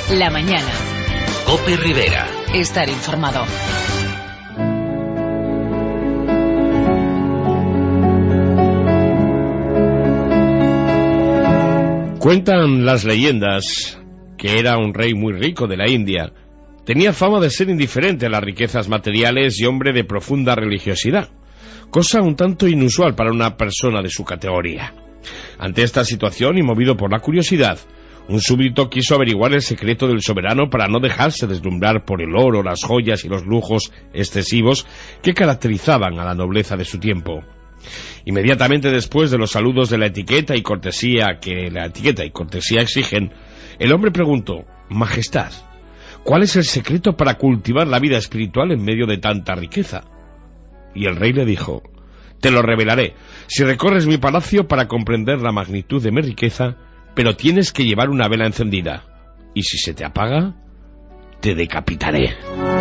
La mañana. COPE Rivera. Estar informado. Cuentan las leyendas que era un rey muy rico de la India. Tenía fama de ser indiferente a las riquezas materiales y hombre de profunda religiosidad, cosa un tanto inusual para una persona de su categoría. Ante esta situación y movido por la curiosidad, un súbdito quiso averiguar el secreto del soberano para no dejarse deslumbrar por el oro, las joyas y los lujos excesivos que caracterizaban a la nobleza de su tiempo. Inmediatamente después de los saludos de la etiqueta y cortesía que la etiqueta y cortesía exigen, el hombre preguntó: Majestad, ¿cuál es el secreto para cultivar la vida espiritual en medio de tanta riqueza? Y el rey le dijo: te lo revelaré si recorres mi palacio para comprender la magnitud de mi riqueza, pero tienes que llevar una vela encendida, y si se te apaga, te decapitaré.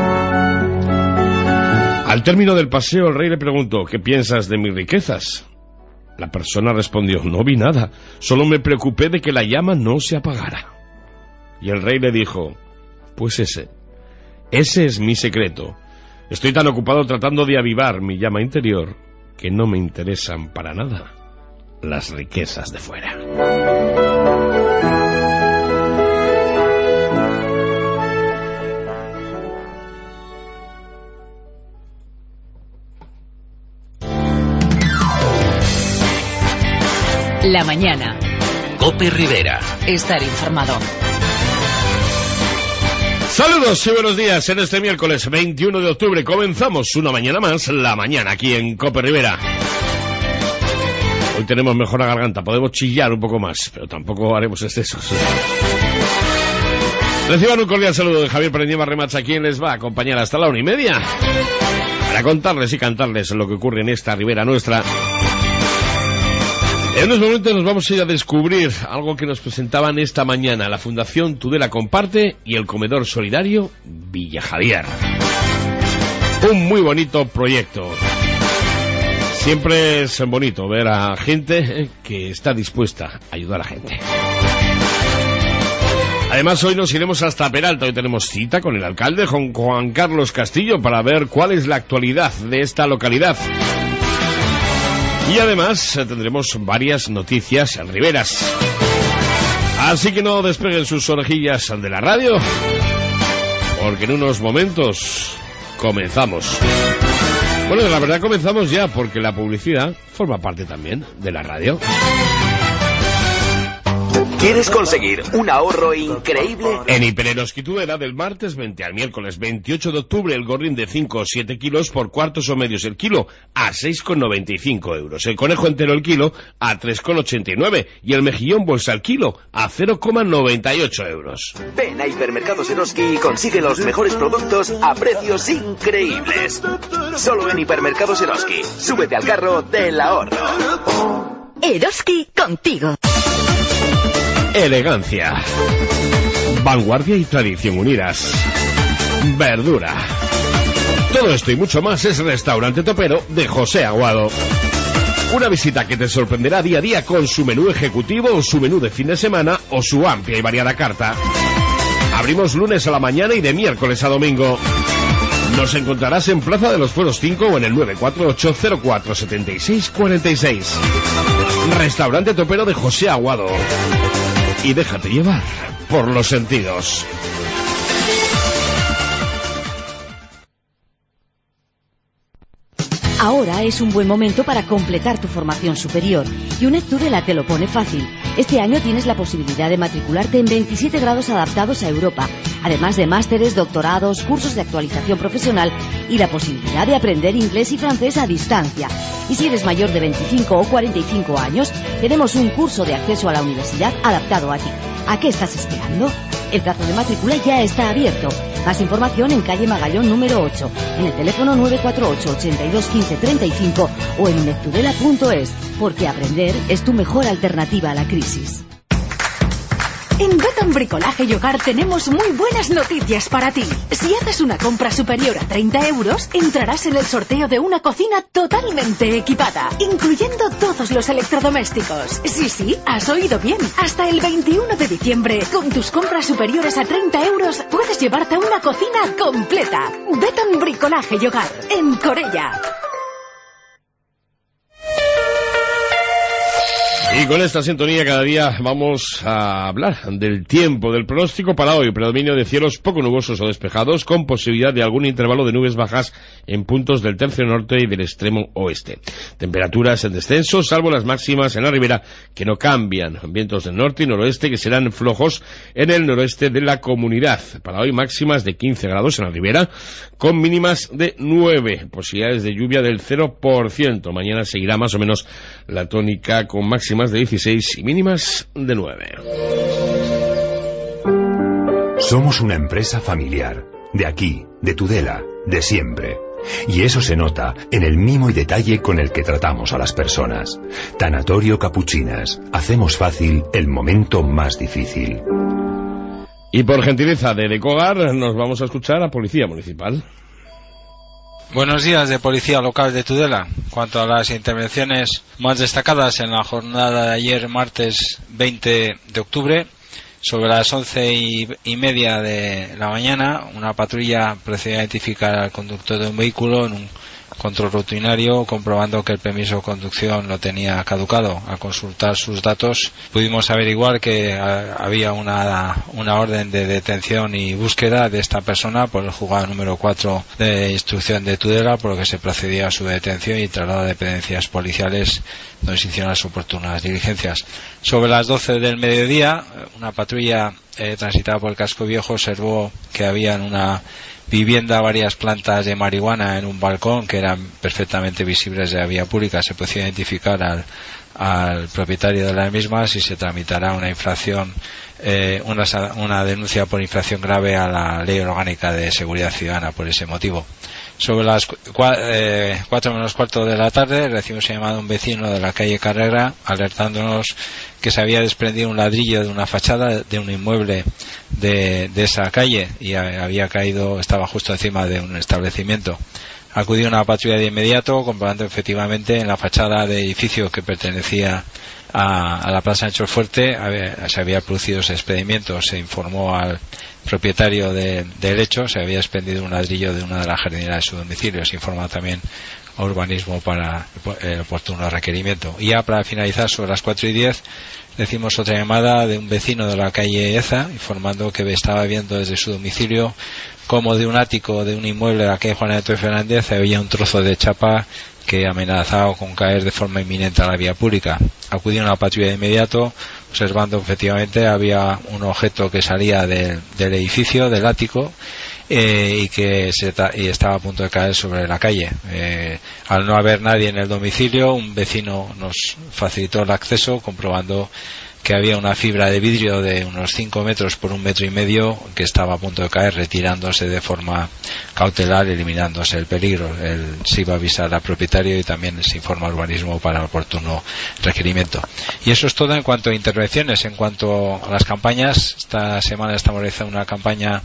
Al término del paseo, el rey le preguntó: ¿qué piensas de mis riquezas? La persona respondió: no vi nada, solo me preocupé de que la llama no se apagara. Y el rey le dijo: pues ese es mi secreto. Estoy tan ocupado tratando de avivar mi llama interior que no me interesan para nada las riquezas de fuera. La mañana. COPE Rivera. Estar informado. Saludos y buenos días. En este miércoles 21 de octubre comenzamos una mañana más, La mañana, aquí en COPE Rivera. Hoy tenemos mejor la garganta, podemos chillar un poco más, pero tampoco haremos excesos. Reciban un cordial saludo de Javier Pereñeva Remacha, quien les va a acompañar hasta la 1:30 para contarles y cantarles lo que ocurre en esta ribera nuestra. En unos momentos nos vamos a ir a descubrir algo que nos presentaban esta mañana la Fundación Tudela Comparte y el Comedor Solidario Villa Javier. Un muy bonito proyecto. Siempre es bonito ver a gente que está dispuesta a ayudar a la gente. Además, hoy nos iremos hasta Peralta. Hoy tenemos cita con el alcalde, Juan Carlos Castillo, para ver cuál es la actualidad de esta localidad. Y además tendremos varias noticias riberas. Así que no despeguen sus orejillas de la radio, porque en unos momentos comenzamos. Bueno, la verdad comenzamos ya, porque la publicidad forma parte también de la radio. ¿Quieres conseguir un ahorro increíble? En Hipereroski Tudela, del martes 20 al miércoles 28 de octubre, el gorrín de 5 o 7 kilos por cuartos o medios el kilo a 6,95 euros. El conejo entero el kilo a 3,89 y el mejillón bolsa el kilo a 0,98 euros. Ven a Hipermercados Eroski y consigue los mejores productos a precios increíbles. Solo en Hipermercados Eroski. Súbete al carro del ahorro. Eroski contigo. Elegancia, vanguardia y tradición unidas. Verdura. Todo esto y mucho más es Restaurante Topero de José Aguado. Una visita que te sorprenderá día a día con su menú ejecutivo o su menú de fin de semana o su amplia y variada carta. Abrimos lunes a la mañana y de miércoles a domingo. Nos encontrarás en Plaza de los Fueros 5 o en el 948 04 76 46. Restaurante Topero de José Aguado. Y déjate llevar por los sentidos. Ahora es un buen momento para completar tu formación superior y UNED Tudela te lo pone fácil. Este año tienes la posibilidad de matricularte en 27 grados adaptados a Europa, además de másteres, doctorados, cursos de actualización profesional y la posibilidad de aprender inglés y francés a distancia. Y si eres mayor de 25 o 45 años, tenemos un curso de acceso a la universidad adaptado a ti. ¿A qué estás esperando? El plazo de matrícula ya está abierto. Más información en calle Magallón número 8, en el teléfono 948 82 15 35 o en unedtudela.es, porque aprender es tu mejor alternativa a la crisis. En Beton Bricolaje y Hogar tenemos muy buenas noticias para ti. Si haces una compra superior a 30 euros, entrarás en el sorteo de una cocina totalmente equipada, incluyendo todos los electrodomésticos. Sí, has oído bien. Hasta el 21 de diciembre, con tus compras superiores a 30 euros, puedes llevarte una cocina completa. Beton Bricolaje y Hogar, en Corella. Y con esta sintonía cada día vamos a hablar del tiempo, del pronóstico para hoy. Predominio de cielos poco nubosos o despejados, con posibilidad de algún intervalo de nubes bajas en puntos del tercio norte y del extremo oeste. Temperaturas en descenso, salvo las máximas en la ribera, que no cambian. Vientos del norte y noroeste que serán flojos en el noroeste de la comunidad. Para hoy máximas de 15 grados en la ribera, con mínimas de 9. Posibilidades de lluvia del 0%. Mañana seguirá más o menos la tónica, con máximas de 16 y mínimas de 9. Somos una empresa familiar, de aquí, de Tudela, de siempre. Y eso se nota en el mimo y detalle con el que tratamos a las personas. Tanatorio Capuchinas. Hacemos fácil el momento más difícil. Y por gentileza de Decogar nos vamos a escuchar a Policía Municipal. Buenos días, de Policía Local de Tudela. Cuanto a las intervenciones más destacadas en la jornada de ayer, martes 20 de octubre, sobre las 11:30 de la mañana, una patrulla procedió a identificar al conductor de un vehículo en un control rutinario, comprobando que el permiso de conducción lo tenía caducado. Al consultar sus datos pudimos averiguar que había una orden de detención y búsqueda de esta persona por el juzgado número 4 de instrucción de Tudela, por lo que se procedía a su detención y traslado de dependencias policiales, donde se hicieron las oportunas diligencias. Sobre las 12 del mediodía, una patrulla transitada por el casco viejo observó que había en una vivienda varias plantas de marihuana en un balcón que eran perfectamente visibles de la vía pública. Se podía identificar al propietario de las mismas y se tramitará una infracción, una denuncia por infracción grave a la Ley Orgánica de Seguridad Ciudadana por ese motivo. Sobre las 4 menos cuarto de la tarde recibimos llamado a un vecino de la calle Carrera alertándonos que se había desprendido un ladrillo de una fachada de un inmueble de esa calle y estaba justo encima de un establecimiento. Acudió una patrulla de inmediato, comprobando efectivamente en la fachada del edificio que pertenecía a la Plaza Ancho Fuerte se había producido ese expedimiento. Se informó al propietario del hecho, se había expendido un ladrillo de una de las jardineras de su domicilio. Se informa también a Urbanismo para el oportuno requerimiento. Y ya para finalizar, sobre las 4:10 recibimos otra llamada de un vecino de la calle Eza, informando que estaba viendo desde su domicilio como de un ático de un inmueble de la calle Juan Antonio Fernández había un trozo de chapa que amenazaba con caer de forma inminente a la vía pública. Acudió una patrulla de inmediato, observando efectivamente había un objeto que salía del edificio, del ático, y estaba a punto de caer sobre la calle. Al no haber nadie en el domicilio, un vecino nos facilitó el acceso, comprobando que había una fibra de vidrio de unos 5 metros por 1,5 metros que estaba a punto de caer, retirándose de forma cautelar, eliminándose el peligro. Él se iba a avisar al propietario y también se informa al Urbanismo para el oportuno requerimiento. Y eso es todo en cuanto a intervenciones. En cuanto a las campañas, esta semana estamos realizando una campaña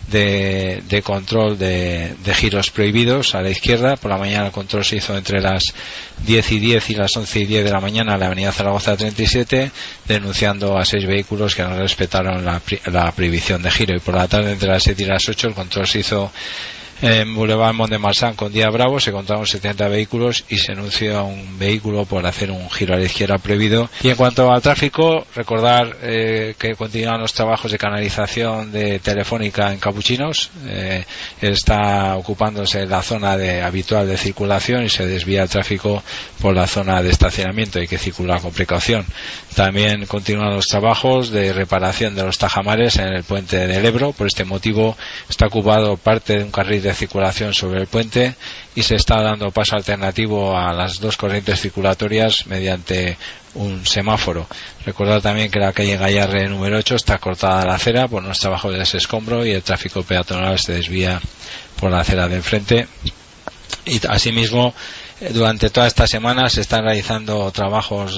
de control de giros prohibidos a la izquierda. Por la mañana el control se hizo entre las 10:10 y las 11:10 de la mañana en la avenida Zaragoza 37, denunciando a 6 vehículos que no respetaron la prohibición de giro. Y por la tarde, entre las 7 y las 8, el control se hizo en Boulevard Mont de Marsan con Día Bravo. Se contaron 70 vehículos y se denunció a un vehículo por hacer un giro a la izquierda prohibido. Y en cuanto al tráfico, recordar que continúan los trabajos de canalización de Telefónica en Capuchinos. Está ocupándose la zona habitual de circulación y se desvía el tráfico por la zona de estacionamiento. Hay que circular con precaución. También continúan los trabajos de reparación de los tajamares en el puente del Ebro. Por este motivo está ocupado parte de un carril de circulación sobre el puente y se está dando paso alternativo a las 2 corrientes circulatorias mediante un semáforo. Recordar también que la calle Gallarre número 8 está cortada la acera por unos trabajos de desescombro y el tráfico peatonal se desvía por la acera de enfrente. Y asimismo durante toda esta semana se están realizando trabajos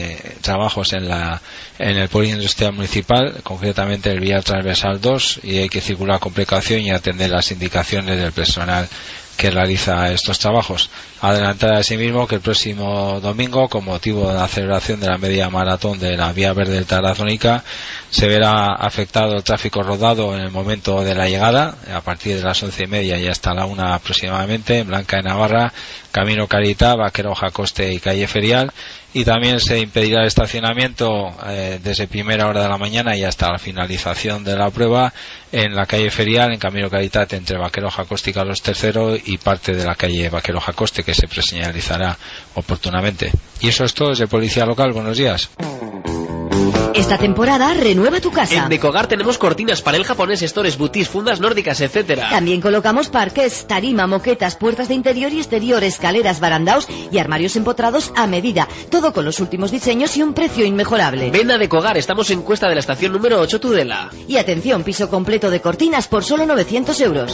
en el polígono industrial municipal, concretamente el Villar Transversal 2, y hay que circular con precaución y atender las indicaciones del personal que realiza estos trabajos. Adelantar asimismo que el próximo domingo, con motivo de la celebración de la media maratón de la Vía Verde Tarazónica, se verá afectado el tráfico rodado en el momento de la llegada, a partir de las 11:30 y hasta la 1 aproximadamente, en Blanca de Navarra, Camino Caritá, Vaquero Jacoste y Calle Ferial, y también se impedirá el estacionamiento desde primera hora de la mañana y hasta la finalización de la prueba en la calle Ferial, en Camino Caritat, entre Vaquero Jacoste y Carlos III, y parte de la calle Vaquero Jacoste, que se preseñalizará oportunamente. Y eso es todo desde Policía Local. Buenos días. Esta temporada renueva tu casa. En Decogar tenemos cortinas, panel japonés, stores, boutis, fundas nórdicas, etcétera. También colocamos parqués, tarima, moquetas, puertas de interior y exterior, escaleras, barandaos y armarios empotrados a medida. Todo con los últimos diseños y un precio inmejorable. Ven a Decogar, estamos en Cuesta de la Estación número 8, Tudela. Y atención, piso completo de cortinas por solo 900 euros.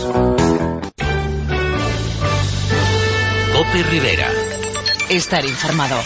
Cope Rivera. Estar informado.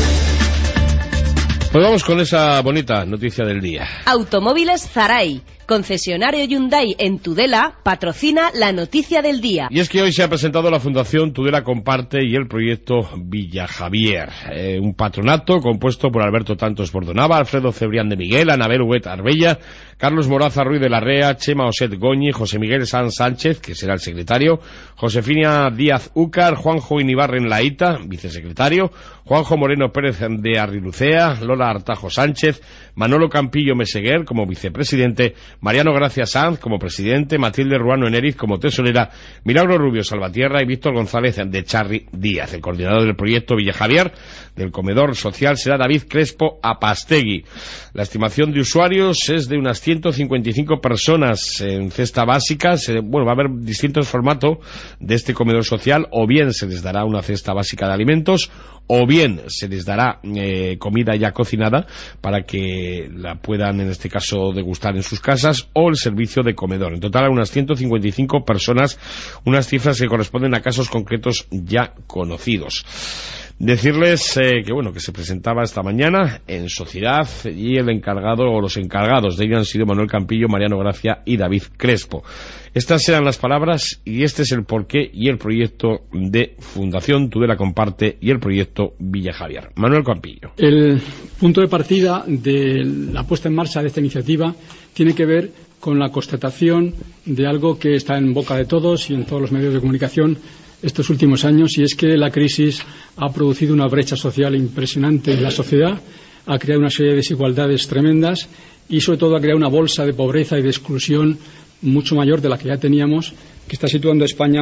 Pues vamos con esa bonita noticia del día. Automóviles Zaray, concesionario Hyundai en Tudela, patrocina la noticia del día. Y es que hoy se ha presentado la Fundación Tudela Comparte y el proyecto Villa Javier, un patronato compuesto por Alberto Tantos Bordonaba, Alfredo Cebrián de Miguel, Anabel Huet Arbella, Carlos Moraza Ruiz de la Rea, Chema Oset Goñi, José Miguel Sanz Sánchez, que será el secretario, Josefina Díaz Úcar, Juanjo Inibarren Laíta, vicesecretario, Juanjo Moreno Pérez de Arrilucea, Lola Artajo Sánchez, Manolo Campillo Meseguer como vicepresidente, Mariano Gracia Sanz como presidente, Matilde Ruano Eneriz como tesorera, Milagro Rubio Salvatierra y Víctor González de Charri Díaz. El coordinador del proyecto Villa Javier del comedor social será David Crespo Apastegui. La estimación de usuarios es de unas 155 personas en cesta básica. Va a haber distintos formatos de este comedor social, o bien se les dará una cesta básica de alimentos, o bien se les dará comida ya cocinada para que la puedan, en este caso, degustar en sus casas, o el servicio de comedor. En total, unas 155 personas, unas cifras que corresponden a casos concretos ya conocidos. Decirles que se presentaba esta mañana en Sociedad, y el encargado o los encargados de ello han sido Manuel Campillo, Mariano Gracia y David Crespo. Estas eran las palabras y este es el porqué y el proyecto de Fundación Tudela Comparte y el proyecto Villa Javier. Manuel Campillo. El punto de partida de la puesta en marcha de esta iniciativa tiene que ver con la constatación de algo que está en boca de todos y en todos los medios de comunicación estos últimos años, y es que la crisis ha producido una brecha social impresionante en la sociedad, ha creado una serie de desigualdades tremendas y sobre todo ha creado una bolsa de pobreza y de exclusión mucho mayor de la que ya teníamos, que está situando a España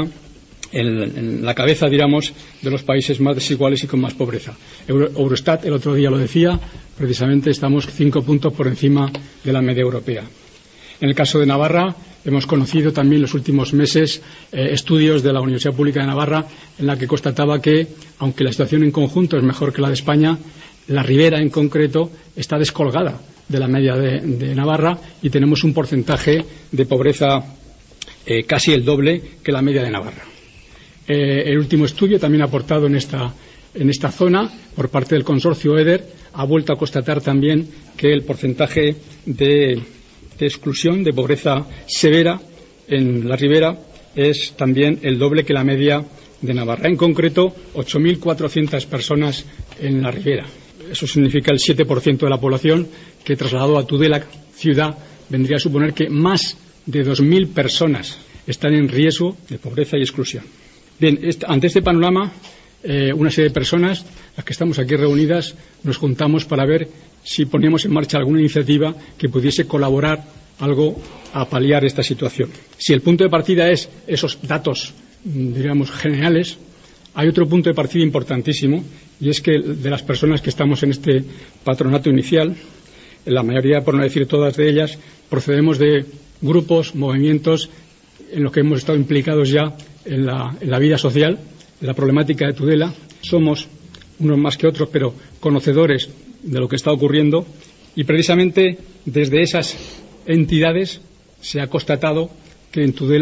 en la cabeza, digamos, de los países más desiguales y con más pobreza. Eurostat el otro día lo decía, precisamente estamos 5 puntos por encima de la media europea. En el caso de Navarra, hemos conocido también en los últimos meses estudios de la Universidad Pública de Navarra en la que constataba que, aunque la situación en conjunto es mejor que la de España, la Ribera en concreto está descolgada de la media de Navarra y tenemos un porcentaje de pobreza casi el doble que la media de Navarra. El último estudio, también aportado en esta zona por parte del consorcio EDER, ha vuelto a constatar también que el porcentaje de exclusión, de pobreza severa en la Ribera es también el doble que la media de Navarra. En concreto, 8.400 personas en la Ribera. Eso significa el 7% de la población, que trasladado a Tudela ciudad vendría a suponer que más de 2.000 personas están en riesgo de pobreza y exclusión. Bien, ante este panorama, una serie de personas, las que estamos aquí reunidas, nos juntamos para ver si poníamos en marcha alguna iniciativa que pudiese colaborar algo a paliar esta situación. Si el punto de partida es esos datos, digamos, generales, hay otro punto de partida importantísimo, y es que de las personas que estamos en este patronato inicial, la mayoría, por no decir todas de ellas, procedemos de grupos, movimientos en los que hemos estado implicados ya en la vida social, en la problemática de Tudela. Somos, unos más que otros, pero conocedores de lo que está ocurriendo, y precisamente desde esas entidades se ha constatado que en Tudela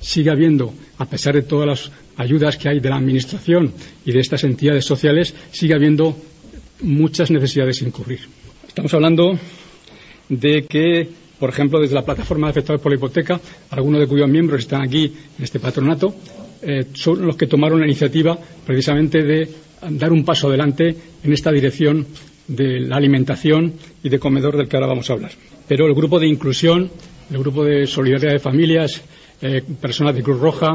sigue habiendo, a pesar de todas las ayudas que hay de la Administración y de estas entidades sociales, sigue habiendo muchas necesidades sin cubrir. Estamos hablando de que, por ejemplo, desde la plataforma de afectados por la hipoteca, algunos de cuyos miembros están aquí en este patronato, son los que tomaron la iniciativa precisamente de dar un paso adelante en esta dirección de la alimentación y de comedor del que ahora vamos a hablar. Pero el grupo de inclusión, el grupo de solidaridad de familias, personas de Cruz Roja,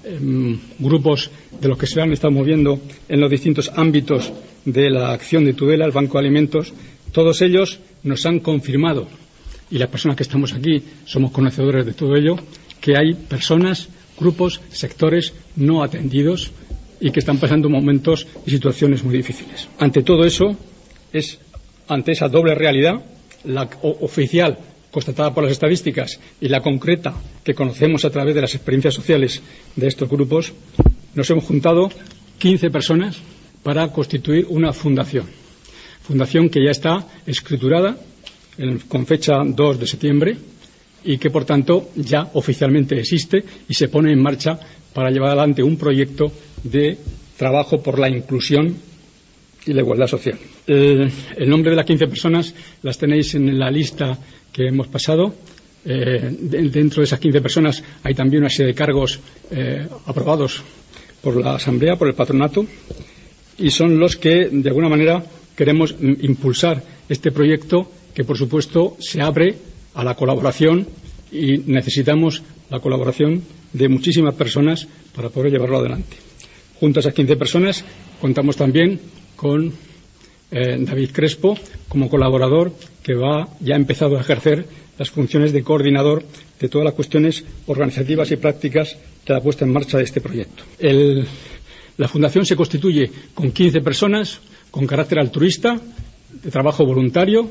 grupos de los que se han estado moviendo en los distintos ámbitos de la acción de Tudela, el Banco de Alimentos, todos ellos nos han confirmado, y las personas que estamos aquí somos conocedores de todo ello, que hay personas, grupos, sectores no atendidos y que están pasando momentos y situaciones muy difíciles. Ante todo eso, ante esa doble realidad, la oficial constatada por las estadísticas y la concreta que conocemos a través de las experiencias sociales de estos grupos, nos hemos juntado 15 personas para constituir una fundación que ya está escriturada con fecha 2 de septiembre y que, por tanto, ya oficialmente existe y se pone en marcha para llevar adelante un proyecto de trabajo por la inclusión y la igualdad social. El nombre de las 15 personas las tenéis en la lista que hemos pasado. Dentro de esas 15 personas hay también una serie de cargos aprobados por la Asamblea, por el Patronato, y son los que, de alguna manera, queremos impulsar este proyecto que, por supuesto, se abre a la colaboración y necesitamos la colaboración de muchísimas personas para poder llevarlo adelante. Junto a esas 15 personas contamos también con David Crespo como colaborador que ya ha empezado a ejercer las funciones de coordinador de todas las cuestiones organizativas y prácticas de la puesta en marcha de este proyecto. La Fundación se constituye con 15 personas con carácter altruista, de trabajo voluntario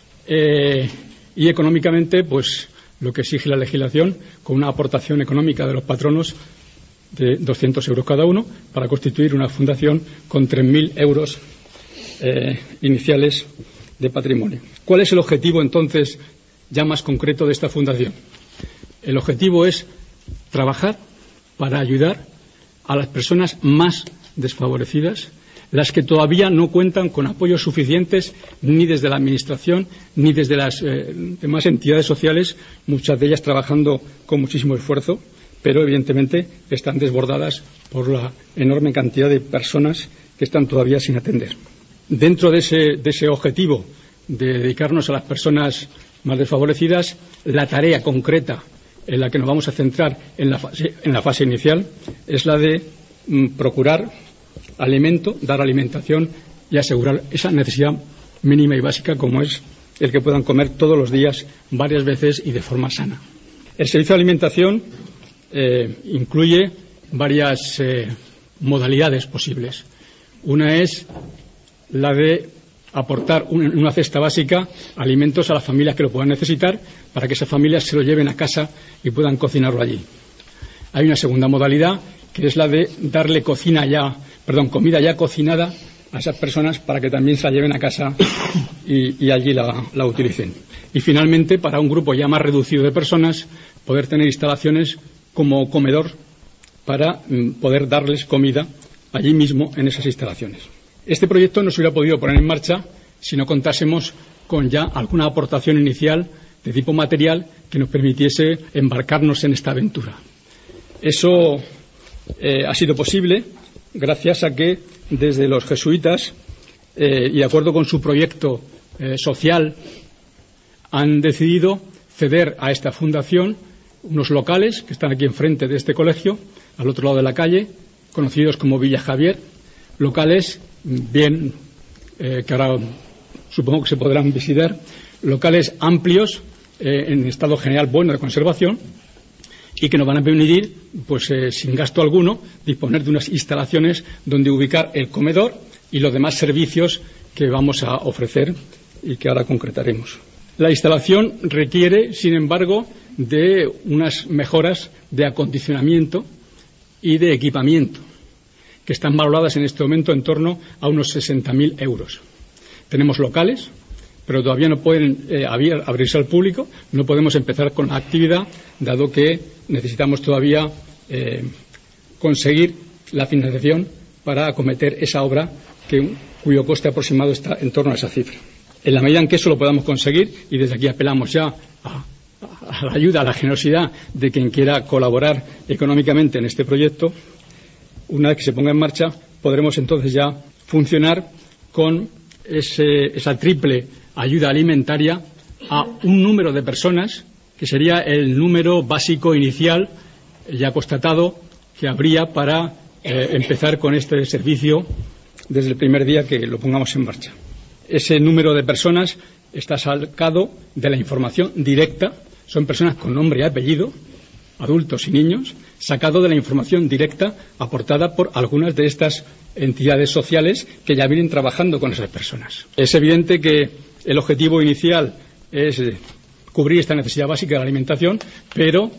y económicamente, pues lo que exige la legislación, con una aportación económica de los patronos de 200 euros cada uno para constituir una fundación con 3.000 euros iniciales de patrimonio. ¿Cuál es el objetivo, entonces, ya más concreto de esta fundación? El objetivo es trabajar para ayudar a las personas más desfavorecidas, las que todavía no cuentan con apoyos suficientes ni desde la Administración ni desde las demás entidades sociales, muchas de ellas trabajando con muchísimo esfuerzo, pero evidentemente están desbordadas por la enorme cantidad de personas que están todavía sin atender. Dentro de ese objetivo de dedicarnos a las personas más desfavorecidas, la tarea concreta en la que nos vamos a centrar en la fase inicial es la de procurar alimento, dar alimentación y asegurar esa necesidad mínima y básica como es el que puedan comer todos los días, varias veces y de forma sana. El servicio de alimentación incluye varias modalidades posibles. Una es la de aportar una cesta básica, alimentos a las familias que lo puedan necesitar, para que esas familias se lo lleven a casa y puedan cocinarlo allí. Hay una segunda modalidad, que es la de darle comida ya cocinada a esas personas para que también se la lleven a casa y allí la utilicen. Y finalmente, para un grupo ya más reducido de personas, poder tener instalaciones como comedor para poder darles comida allí mismo en esas instalaciones. Este proyecto no se hubiera podido poner en marcha si no contásemos con ya alguna aportación inicial de tipo material que nos permitiese embarcarnos en esta aventura. Eso ha sido posible gracias a que desde los jesuitas y de acuerdo con su proyecto social han decidido ceder a esta fundación unos locales que están aquí enfrente de este colegio, al otro lado de la calle, conocidos como Villa Javier, locales bien que ahora supongo que se podrán visitar, locales amplios en estado general bueno de conservación y que nos van a permitir, pues sin gasto alguno, disponer de unas instalaciones donde ubicar el comedor y los demás servicios que vamos a ofrecer y que ahora concretaremos. La instalación requiere, sin embargo, de unas mejoras de acondicionamiento y de equipamiento, que están valoradas en este momento en torno a unos 60.000 euros. Tenemos locales pero todavía no pueden abrirse al público. No podemos empezar con la actividad, dado que necesitamos todavía conseguir la financiación para acometer esa obra cuyo coste aproximado está en torno a esa cifra. En la medida en que eso lo podamos conseguir, y desde aquí apelamos ya a la ayuda, a la generosidad de quien quiera colaborar económicamente en este proyecto, una vez que se ponga en marcha, podremos entonces ya funcionar con esa triple ayuda alimentaria a un número de personas que sería el número básico inicial ya constatado que habría para empezar con este servicio desde el primer día que lo pongamos en marcha. Ese número de personas está sacado de la información directa, son personas con nombre y apellido, adultos y niños, sacado de la información directa aportada por algunas de estas entidades sociales que ya vienen trabajando con esas personas. Es evidente que el objetivo inicial es cubrir esta necesidad básica de la alimentación, pero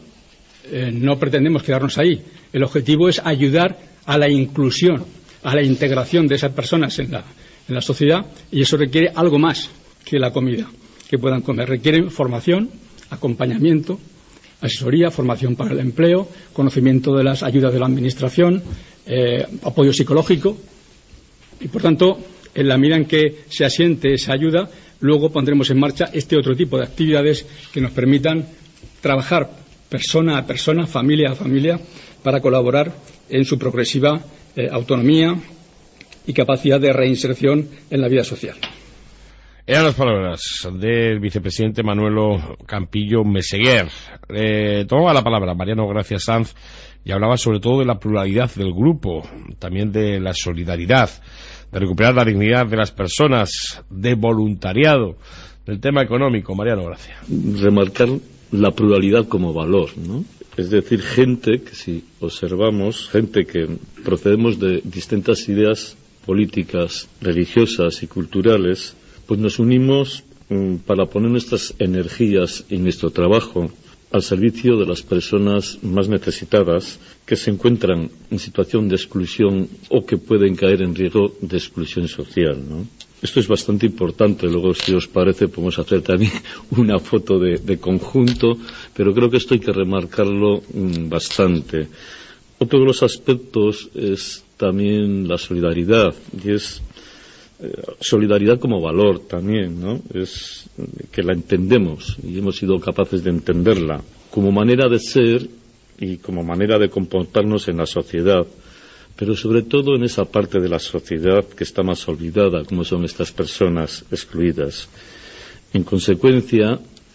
no pretendemos quedarnos ahí. El objetivo es ayudar a la inclusión, a la integración de esas personas en la sociedad, y eso requiere algo más que la comida que puedan comer. Requiere formación, acompañamiento, asesoría, formación para el empleo, conocimiento de las ayudas de la Administración, apoyo psicológico, y por tanto, en la medida en que se asiente esa ayuda, luego pondremos en marcha este otro tipo de actividades que nos permitan trabajar persona a persona, familia a familia, para colaborar en su progresiva autonomía y capacidad de reinserción en la vida social. Eran las palabras del vicepresidente Manuelo Campillo Meseguer. Tomaba la palabra Mariano Gracia Sanz y hablaba sobre todo de la pluralidad del grupo, también de la solidaridad, de recuperar la dignidad de las personas, de voluntariado, del tema económico. Mariano Gracia. Remarcar la pluralidad como valor, ¿no? Es decir, gente que, si observamos, gente que procedemos de distintas ideas políticas, religiosas y culturales, pues nos unimos para poner nuestras energías y nuestro trabajo al servicio de las personas más necesitadas que se encuentran en situación de exclusión o que pueden caer en riesgo de exclusión social, ¿no? Esto es bastante importante. Luego, si os parece, podemos hacer también una foto de conjunto, pero creo que esto hay que remarcarlo bastante. Otro de los aspectos es también la solidaridad, y es solidaridad como valor también, ¿no? Es que la entendemos y hemos sido capaces de entenderla como manera de ser y como manera de comportarnos en la sociedad, pero sobre todo en esa parte de la sociedad que está más olvidada, como son estas personas excluidas. En consecuencia,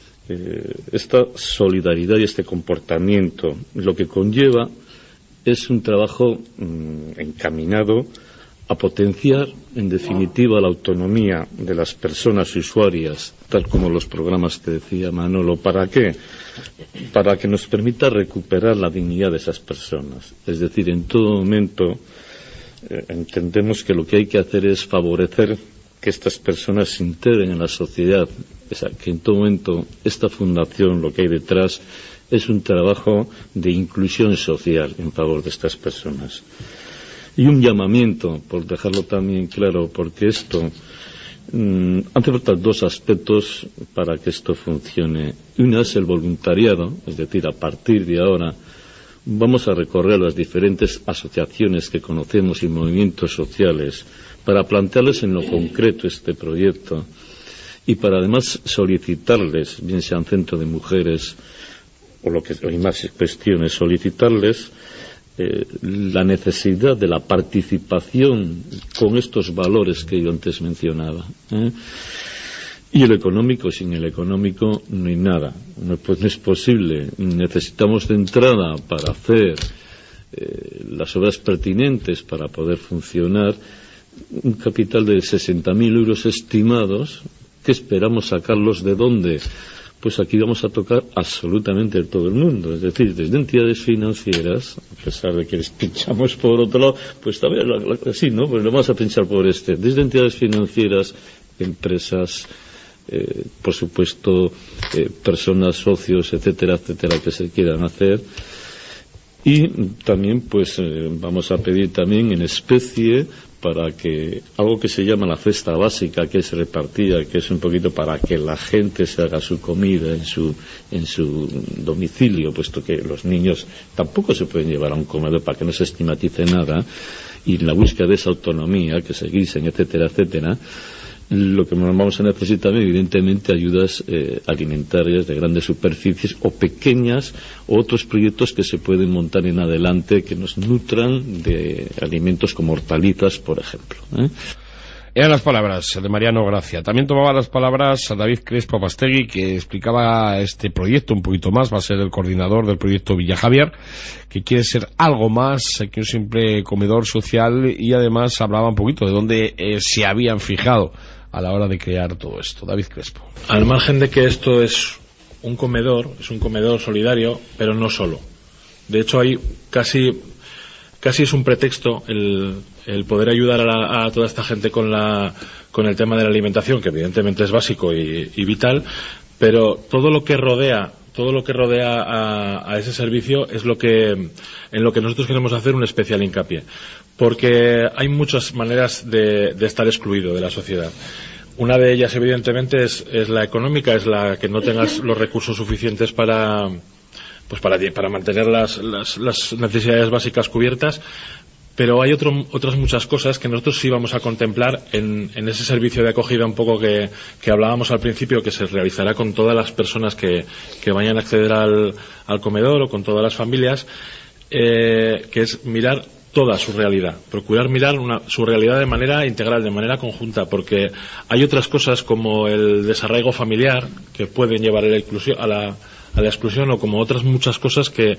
esta solidaridad y este comportamiento lo que conlleva es un trabajo encaminado a potenciar, en definitiva, la autonomía de las personas usuarias, tal como los programas que decía Manolo. ¿Para qué? Para que nos permita recuperar la dignidad de esas personas. Es decir, en todo momento entendemos que lo que hay que hacer es favorecer que estas personas se integren en la sociedad. O sea, que en todo momento esta fundación, lo que hay detrás, es un trabajo de inclusión social en favor de estas personas. Y un llamamiento, por dejarlo también claro, porque esto hace falta dos aspectos para que esto funcione. Uno es el voluntariado, es decir, a partir de ahora vamos a recorrer las diferentes asociaciones que conocemos y movimientos sociales para plantearles en lo concreto este proyecto y para además solicitarles, bien sean centro de mujeres o hay más cuestiones, solicitarles la necesidad de la participación con estos valores que yo antes mencionaba. Y el económico, sin el económico no hay nada. No es posible. Necesitamos de entrada para hacer las obras pertinentes para poder funcionar un capital de 60.000 euros estimados, que esperamos sacarlos de dónde. Pues aquí vamos a tocar absolutamente todo el mundo, es decir, desde entidades financieras, a pesar de que les pinchamos por otro lado, pues también sí, ¿no? Pues lo vamos a pinchar por desde entidades financieras, empresas, por supuesto, personas, socios, etcétera, etcétera, que se quieran hacer, Y también pues vamos a pedir también en especie para que algo que se llama la cesta básica, que es repartida, que es un poquito para que la gente se haga su comida en su domicilio, puesto que los niños tampoco se pueden llevar a un comedor para que no se estigmatice nada, y la búsqueda de esa autonomía, que se guisen, etcétera, etcétera. Lo que vamos a necesitar, evidentemente, ayudas alimentarias de grandes superficies o pequeñas, o otros proyectos que se pueden montar en adelante que nos nutran de alimentos como hortalizas, por ejemplo. Eran las palabras de Mariano Gracia. También tomaba las palabras a David Crespo Pastegui, que explicaba este proyecto un poquito más. Va a ser el coordinador del proyecto Villa Javier, que quiere ser algo más que un simple comedor social, y además hablaba un poquito de dónde se habían fijado a la hora de crear todo esto. David Crespo. Al margen de que esto es un comedor solidario, pero no solo. De hecho, hay casi es un pretexto el poder ayudar a toda esta gente con el tema de la alimentación, que evidentemente es básico y vital, pero todo lo que rodea a ese servicio es en lo que nosotros queremos hacer un especial hincapié, porque hay muchas maneras de estar excluido de la sociedad. Una de ellas, evidentemente, es la económica, es la que no tengas los recursos suficientes para mantener las necesidades básicas cubiertas. Pero hay otras muchas cosas que nosotros sí vamos a contemplar en ese servicio de acogida un poco que hablábamos al principio, que se realizará con todas las personas que vayan a acceder al comedor, o con todas las familias, que es mirar toda su realidad, procurar mirar su realidad de manera integral, de manera conjunta, porque hay otras cosas como el desarraigo familiar que pueden llevar a la exclusión, o como otras muchas cosas que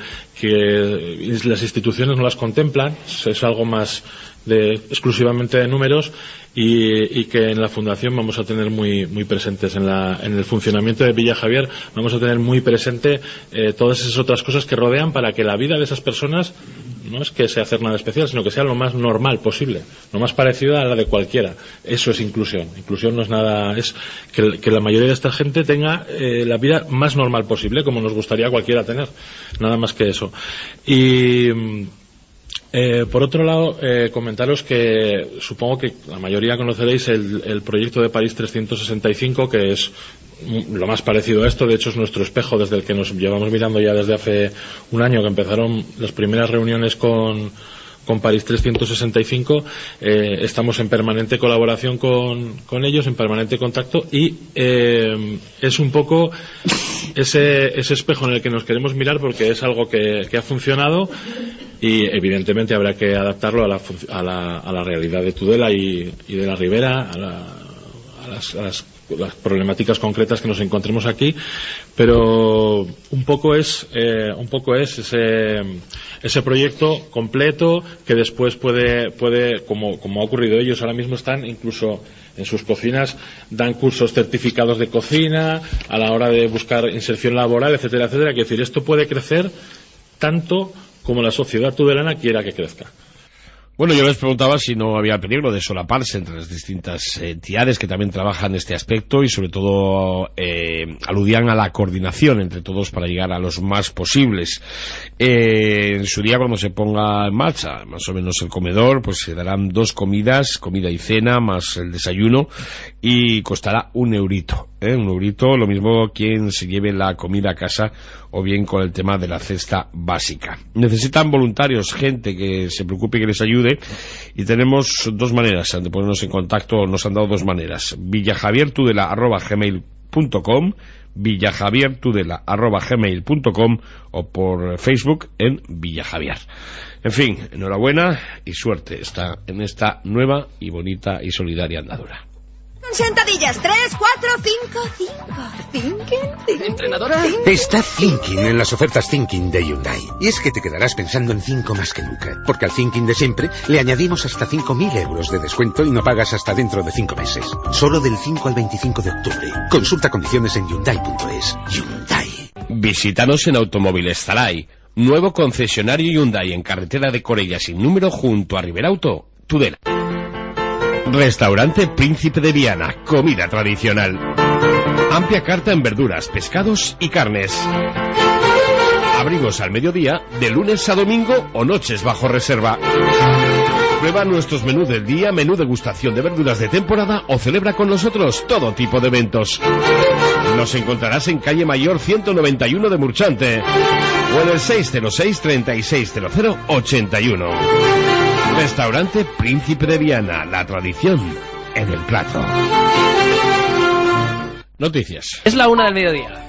las instituciones no las contemplan. Es algo más exclusivamente de números, y que en la Fundación vamos a tener muy presentes. En el funcionamiento de Villa Javier vamos a tener muy presente todas esas otras cosas que rodean, para que la vida de esas personas no es que sea hacer nada especial, sino que sea lo más normal posible, lo más parecido a la de cualquiera. Eso es inclusión. Inclusión no es nada, es que la mayoría de esta gente tenga la vida más normal posible, como nos gustaría cualquiera tener. Nada más que eso. Y por otro lado, comentaros que supongo que la mayoría conoceréis el proyecto de París 365, que es lo más parecido a esto. De hecho, es nuestro espejo, desde el que nos llevamos mirando ya desde hace un año, que empezaron las primeras reuniones con París 365. Estamos en permanente colaboración con ellos, en permanente contacto, y es un poco ese espejo en el que nos queremos mirar, porque es algo que ha funcionado, y evidentemente habrá que adaptarlo a la realidad de Tudela y de la Ribera, a las problemáticas concretas que nos encontremos aquí. Pero un poco es ese proyecto completo, que después puede como ha ocurrido, ellos ahora mismo están incluso en sus cocinas, dan cursos certificados de cocina a la hora de buscar inserción laboral, etcétera, etcétera. Quiero decir, esto puede crecer tanto como la sociedad tudelana quiera que crezca. Bueno, yo les preguntaba si no había peligro de solaparse entre las distintas entidades que también trabajan en este aspecto, y sobre todo aludían a la coordinación entre todos para llegar a los más posibles. En su día, cuando se ponga en marcha más o menos el comedor, pues se darán 2 comidas, comida y cena, más el desayuno, y costará €1. €1, lo mismo quien se lleve la comida a casa, o bien con el tema de la cesta básica. Necesitan voluntarios, gente que se preocupe y que les ayude, y tenemos 2 maneras de ponernos en contacto. Nos han dado 2 maneras: villajaviertudela@gmail.com, villajaviertudela@gmail.com, o por Facebook en Villa Javier. En fin, enhorabuena y suerte en esta nueva y bonita y solidaria andadura. Sentadillas, 3, 4, 5. ¿Thinking? ¿Entrenadora? Está Thinking en las ofertas Thinking de Hyundai. Y es que te quedarás pensando en 5 más que nunca. Porque al Thinking de siempre le añadimos hasta 5.000 euros de descuento, y no pagas hasta dentro de 5 meses. Solo del 5 al 25 de octubre. Consulta condiciones en Hyundai.es. Hyundai. Visítanos en Automóviles Zalay, nuevo concesionario Hyundai en carretera de Corella sin número, junto a Riberauto, Tudela. Restaurante Príncipe de Viana, comida tradicional. Amplia carta en verduras, pescados y carnes. Abrimos al mediodía, de lunes a domingo o noches bajo reserva. Prueba nuestros menús del día, menú degustación de verduras de temporada o celebra con nosotros todo tipo de eventos. Nos encontrarás en calle Mayor 191 de Murchante o en el 606 3600 81. Restaurante Príncipe de Viana, la tradición en el plato. Noticias. Es la 1 del mediodía.